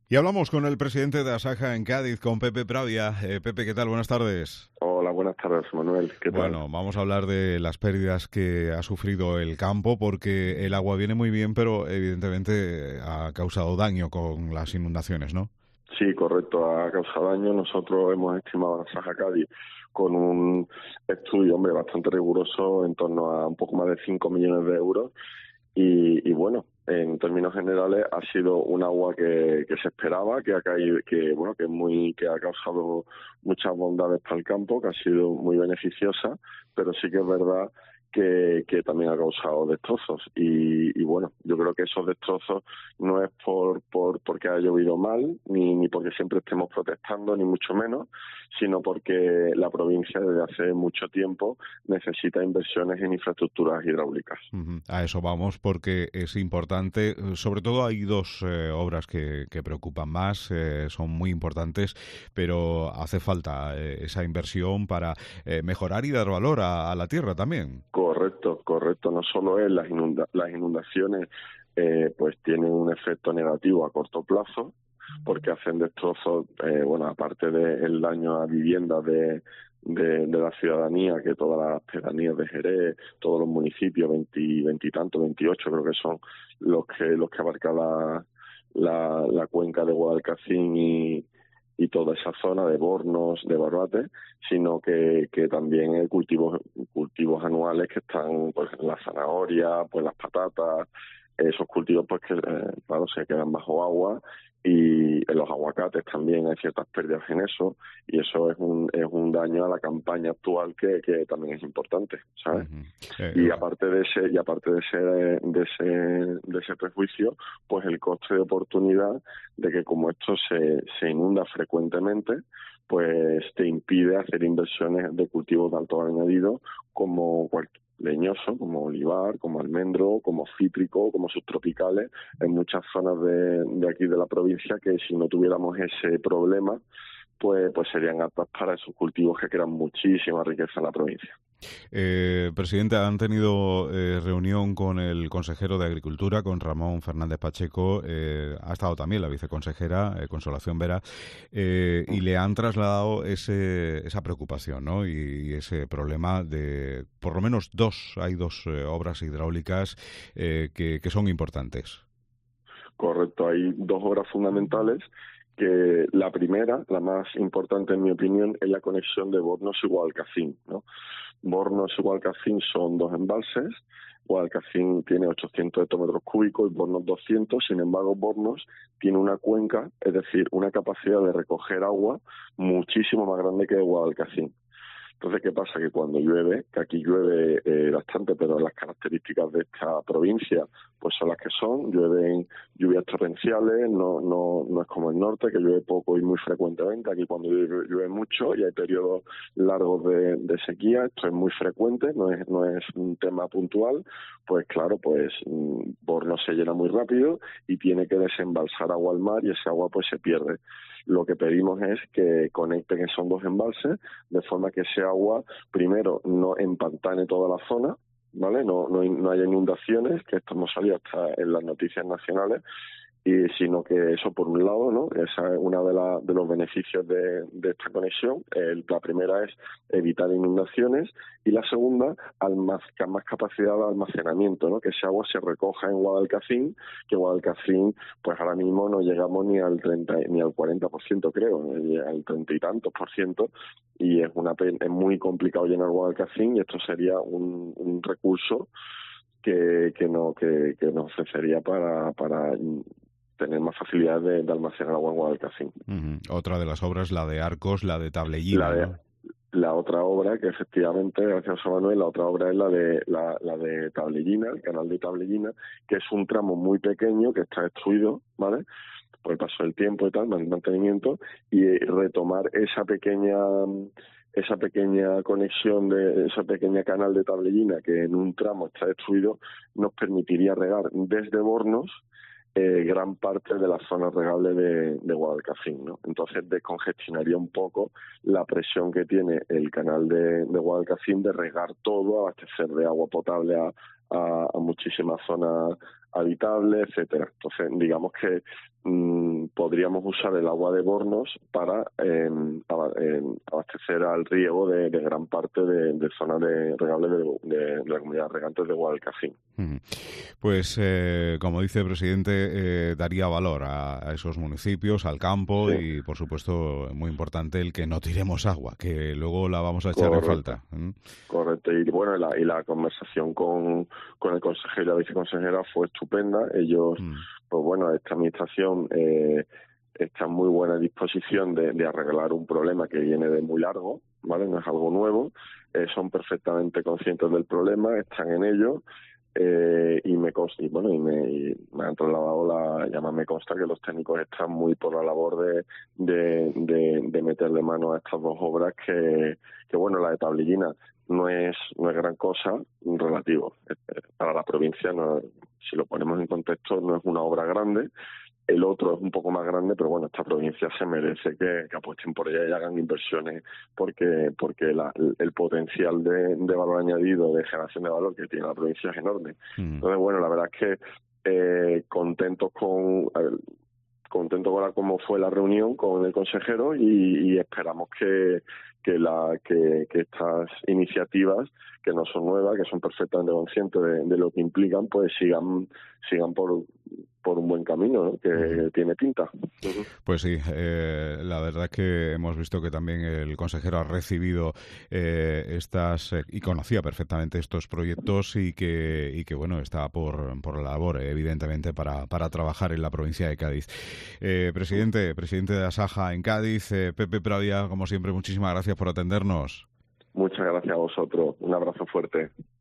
Y hablamos con el presidente de Asaja en Cádiz, con Pepe Pravia. Pepe, ¿qué tal? Buenas tardes. Hola, buenas tardes, Manuel. ¿Qué tal? Bueno, vamos a hablar de las pérdidas que ha sufrido el campo, porque el agua viene muy bien, pero evidentemente ha causado daño con las inundaciones, ¿no? Sí, correcto, ha causado daño. Nosotros hemos estimado a Asaja Cádiz con un estudio, hombre, bastante riguroso, en torno a un poco más de 5 millones de euros. Y bueno, en términos generales ha sido un agua que se esperaba, que ha caído, que ha causado muchas bondades para el campo, que ha sido muy beneficiosa, pero sí que es verdad que también ha causado destrozos. Y bueno, yo creo que esos destrozos no es porque haya llovido mal, ni porque siempre estemos protestando, ni mucho menos, sino porque la provincia desde hace mucho tiempo necesita inversiones en infraestructuras hidráulicas. A eso vamos, porque es importante. Sobre todo hay dos obras que preocupan más, son muy importantes, pero hace falta esa inversión para mejorar y dar valor a la tierra también. Correcto, correcto. No solo es las inundaciones, pues tienen un efecto negativo a corto plazo, porque hacen destrozos, aparte del daño a viviendas de la ciudadanía, que todas las pedanías de Jerez, todos los municipios, veintitantos, 28 creo que son los que abarca la cuenca de Guadalcacín y toda esa zona de Bornos, de Barbate, sino que también hay cultivos anuales que están, pues, la zanahoria, pues las patatas, esos cultivos, pues, que claro, se quedan bajo agua, y en los aguacates también hay ciertas pérdidas en eso, y eso es un daño a la campaña actual que también es importante, ¿sabes? Y aparte de ese prejuicio, pues el coste de oportunidad de que, como esto se inunda frecuentemente, pues te impide hacer inversiones de cultivos de alto añadido como leñoso, como olivar, como almendro, como cítrico, como subtropicales, en muchas zonas de aquí de la provincia, que si no tuviéramos ese problema, pues serían aptas para esos cultivos que crean muchísima riqueza en la provincia. Presidente, han tenido reunión con el consejero de Agricultura, con Ramón Fernández Pacheco, ha estado también la viceconsejera, Consolación Vera, y le han trasladado esa preocupación, ¿no? Y ese problema de, por lo menos hay dos obras hidráulicas que son importantes. Correcto, hay dos obras fundamentales, que la primera, la más importante en mi opinión, es la conexión de Bornos y Guadalcacín, ¿no? Bornos y Guadalcacín son dos embalses. Guadalcacín tiene 800 hectómetros cúbicos y Bornos 200. Sin embargo, Bornos tiene una cuenca, es decir, una capacidad de recoger agua muchísimo más grande que Guadalcacín. Entonces, ¿qué pasa? Que cuando llueve, que aquí llueve bastante, pero las características de esta provincia pues son las que son, llueven lluvias torrenciales, no es como el norte, que llueve poco y muy frecuentemente. Aquí cuando llueve mucho y hay periodos largos de sequía, esto es muy frecuente, no es un tema puntual, pues claro, pues Borno se llena muy rápido y tiene que desembalsar agua al mar, y ese agua pues se pierde. Lo que pedimos es que conecten esos dos embalses, de forma que ese agua, primero, no empantane toda la zona, ¿vale? No haya inundaciones, que esto no salió hasta en las noticias nacionales, y sino que eso, por un lado, ¿no? Esa es una de los beneficios de esta conexión. La primera es evitar inundaciones, y la segunda, más capacidad de almacenamiento, ¿no? Que ese agua se recoja en Guadalcacín, que Guadalcacín, pues ahora mismo no llegamos ni al 30 ni al 40%, creo, al 30 y tantos por ciento, y es muy complicado llenar Guadalcacín, y esto sería un recurso que nos ofrecería para tener más facilidad de almacenar agua en Guadalcacín. Otra de las obras, la de Arcos, la de Tablellina, ¿no? La otra obra, que efectivamente, gracias a Manuel, la otra obra es la de Tablellina, el canal de Tablellina, que es un tramo muy pequeño que está destruido, ¿vale?, por el paso del tiempo y tal, mantenimiento, y retomar esa pequeña conexión, esa pequeña canal de Tablellina, que en un tramo está destruido, nos permitiría regar desde Bornos gran parte de las zonas regables de Guadalcacín, ¿no? Entonces descongestionaría un poco la presión que tiene el canal de Guadalcacín de regar todo, abastecer de agua potable a muchísimas zonas habitables, etcétera. Entonces, digamos que podríamos usar el agua de Bornos para abastecer al riego de gran parte de zonas de regable de la comunidad de regantes de Guadalcacín. Pues, como dice el presidente, daría valor a esos municipios, al campo, sí. y, por supuesto, muy importante el que no tiremos agua, que luego la vamos a echar en falta. Correcto. Y bueno, la conversación con el consejero y la viceconsejera fue estupenda. Ellos, pues bueno, esta administración está en muy buena disposición de arreglar un problema que viene de muy largo, ¿vale? No es algo nuevo. Son perfectamente conscientes del problema, están en ello. Y me han trasladado me consta que los técnicos están muy por la labor de meterle mano a estas dos obras que bueno, la de Tablillina no es gran cosa relativo. Para la provincia, si lo ponemos en contexto, no es una obra grande. El otro es un poco más grande, pero bueno, esta provincia se merece que apuesten por ella y hagan inversiones porque el potencial de valor añadido, de generación de valor que tiene la provincia es enorme. Entonces, bueno, la verdad es que contentos con cómo fue la reunión con el consejero y esperamos que estas iniciativas, que no son nuevas, que son perfectamente conscientes de lo que implican, pues sigan por un buen camino, ¿no? Que tiene pinta. Pues sí, la verdad es que hemos visto que también el consejero ha recibido y conocía perfectamente estos proyectos y que bueno, está por la labor, evidentemente, para trabajar en la provincia de Cádiz. Presidente de Asaja en Cádiz, Pepe Pravia, como siempre, muchísimas gracias por atendernos. Muchas gracias a vosotros. Un abrazo fuerte.